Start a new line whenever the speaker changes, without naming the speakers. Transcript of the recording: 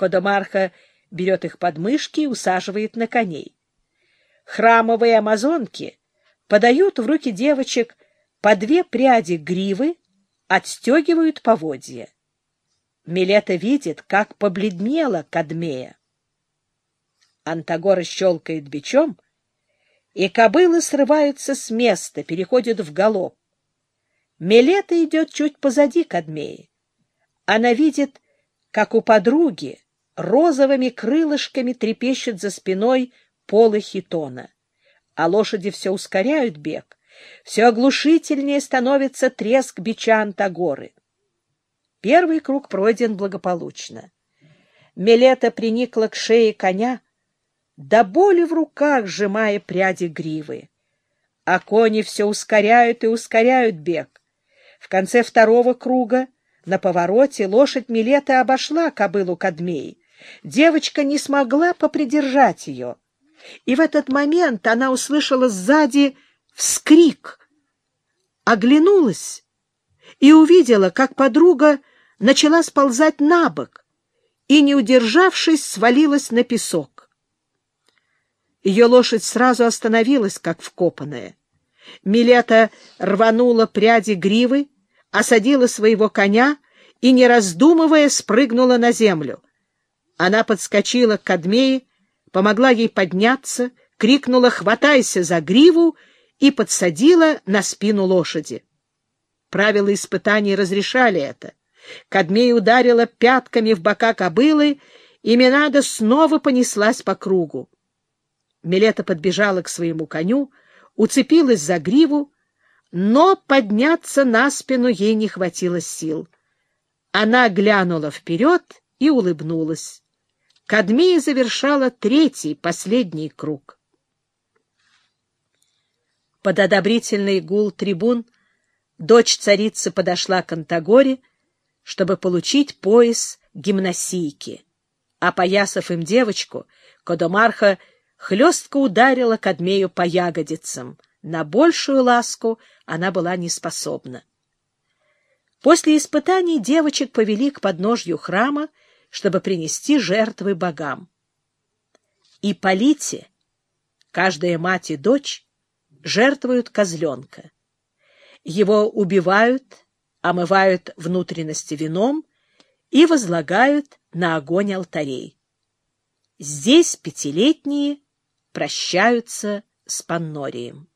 Кодомарха берет их под мышки и усаживает на коней. Храмовые амазонки подают в руки девочек по 2 пряди гривы, отстегивают поводья. Милета видит, как побледнела Кадмея. Антагора щелкает бичом, и кобылы срываются с места, переходят в галоп. Милета идет чуть позади Кадмеи. Она видит, как у подруги розовыми крылышками трепещет за спиной полы хитона, а лошади все ускоряют бег, все оглушительнее становится треск бича Антагоры. Первый круг пройден благополучно. Милета приникла к шее коня, до боли в руках сжимая пряди гривы. А кони все ускоряют и ускоряют бег. В конце второго круга на повороте лошадь Милеты обошла кобылу Кадмеи. Девочка не смогла попридержать ее. И в этот момент она услышала сзади вскрик. Оглянулась и увидела, как подруга начала сползать на бок и, не удержавшись, свалилась на песок. Ее лошадь сразу остановилась, как вкопанная. Милета рванула пряди гривы, осадила своего коня и, не раздумывая, спрыгнула на землю. Она подскочила к Кадмее, помогла ей подняться, крикнула «Хватайся за гриву!» и подсадила на спину лошади. Правила испытаний разрешали это. Кадмея ударила пятками в бока кобылы, и Минада снова понеслась по кругу. Милета подбежала к своему коню, уцепилась за гриву, но подняться на спину ей не хватило сил. Она глянула вперед и улыбнулась. Кадмея завершала 3-й, последний круг. Под одобрительный гул трибун дочь царицы подошла к Антагоре, чтобы получить пояс гимнасийки. Опоясав им девочку, Кодомарха хлестко ударила Кадмею по ягодицам. На большую ласку она была не способна. После испытаний девочек повели к подножью храма, чтобы принести жертвы богам. Ипполите, каждая мать и дочь, жертвуют козленка. Его убивают, омывают внутренности вином и возлагают на огонь алтарей. Здесь 5-летние прощаются с Паннорием.